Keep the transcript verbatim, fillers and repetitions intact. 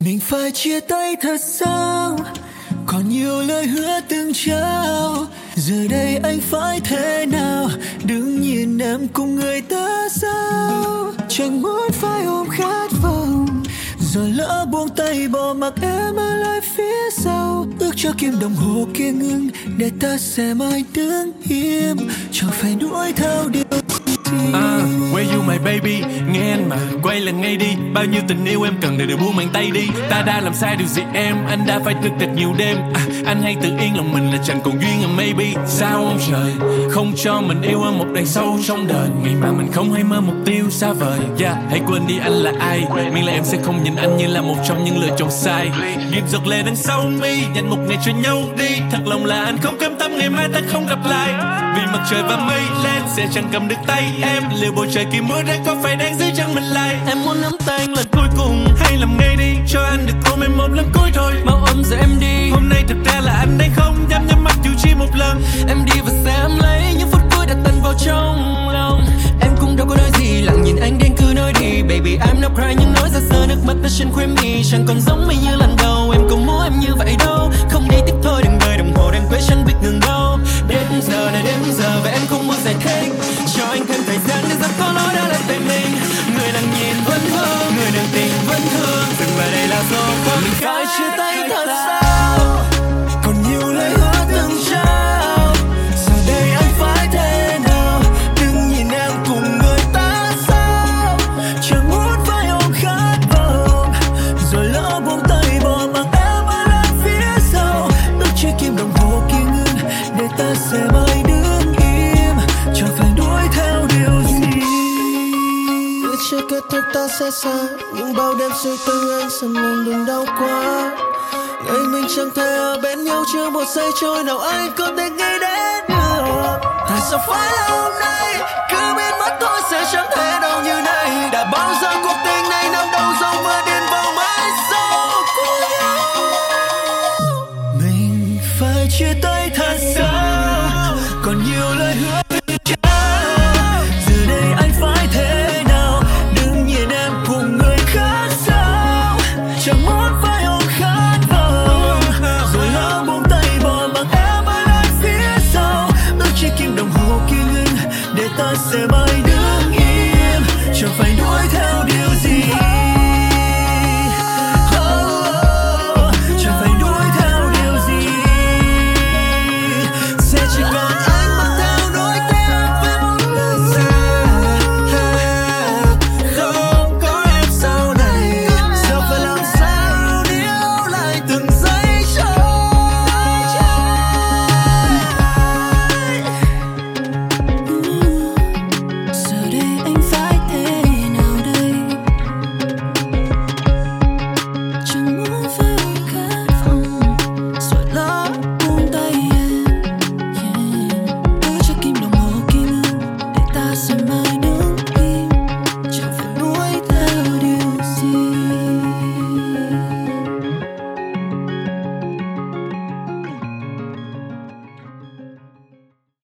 Mình phải chia tay thật sao? Còn nhiều lời hứa từng trao. Giờ đây anh phải thế nào? Đứng nhìn em cùng người ta sao? Chẳng muốn phải ôm khát vọng, rồi lỡ buông tay bỏ mặc em ở lại phía sau. Ước cho kim đồng hồ kia ngừng, để ta sẽ mãi đứng im, chẳng phải đuổi theo điều gì. À, where you my baby, nghe anh mà quay lại ngay đi. Bao nhiêu tình yêu em cần để được buông bàn tay đi. Ta đã làm sai điều gì em, anh đã phải thức thật nhiều đêm. À, anh hay tự yên lòng mình là chẳng còn duyên à maybe. Sao ông trời không cho mình yêu ở một đằng sâu trong đời, ngày mà mình không hay mơ mục tiêu xa vời. Yeah, hãy quên đi anh là ai, miễn là em sẽ không nhìn anh như là một trong những lựa chọn sai. Ghim giọt lệ đằng sau mi, dành một ngày cho nhau đi. Thật lòng là anh không cam tâm ngày mai ta không gặp lại, vì mặt trời và mây lên sẽ chẳng cầm được tay em. Liệu bầu trời kia mưa ra có phải đang giữ chân mình lại? Em muốn nắm tay anh lần cuối cùng, hay làm ngay đi cho anh được ôm em một lần cuối thôi. Mau ôm giờ em đi, hôm nay thật ra là anh đây không dám nhắm mắt dù chỉ một lần. Em đi và sẽ em lấy những phút cuối đặt tay vào trong lòng. Em cũng đâu có nói gì, lặng nhìn anh đến cứ nói đi. Baby I'm not crying nhưng nói ra sơ nước mắt đã trên khóe mi. Chẳng còn giống mình như lần đầu, em không muốn em như vậy đâu. Không đi tiếp thôi đừng đợi đồng hồ đang quay chẳng biết ngừng đâu. Đến giờ này đến giờ và em không muốn giải thích, cho anh thêm thời gian để rất có lỗi đã lại tại mình. Người đang nhìn vẫn thương, người đang tình vẫn thương, dừng lại đây là do không mình phải chia tay thật sao? Còn nhiều lời hứa từng trao, giờ đây anh phải thế nào? Đừng nhìn em cùng người ta sao? Chẳng muốn phải ôm khát vọng, rồi lỡ buông tay bỏ mặc em ở lại phía sau. Ước chiếc kim đồng hồ kia ngừng, để ta sẽ mãi đứng im, chẳng phải đuổi theo điều gì. Biết chưa kết thúc ta sẽ xa, nhưng bao đêm suy tư anh sầm lòng đừng đau quá. Ngày mình chẳng thể ở bên nhau, chưa một giây trôi nào anh có thể nghĩ đến được. Tại sao phải là hôm nay, cứ biến mất thôi sẽ chẳng thể đâu như này. Đã bao giờ cuộc tình này nằm đâu dòng mưa điên vào mãi sau của nhau. Mình phải chia tay thật sao? Còn nhiều lời hứa từng trao. Giờ đây anh phải thế nào? Đừng nhìn em cùng người khác sao? Chẳng muốn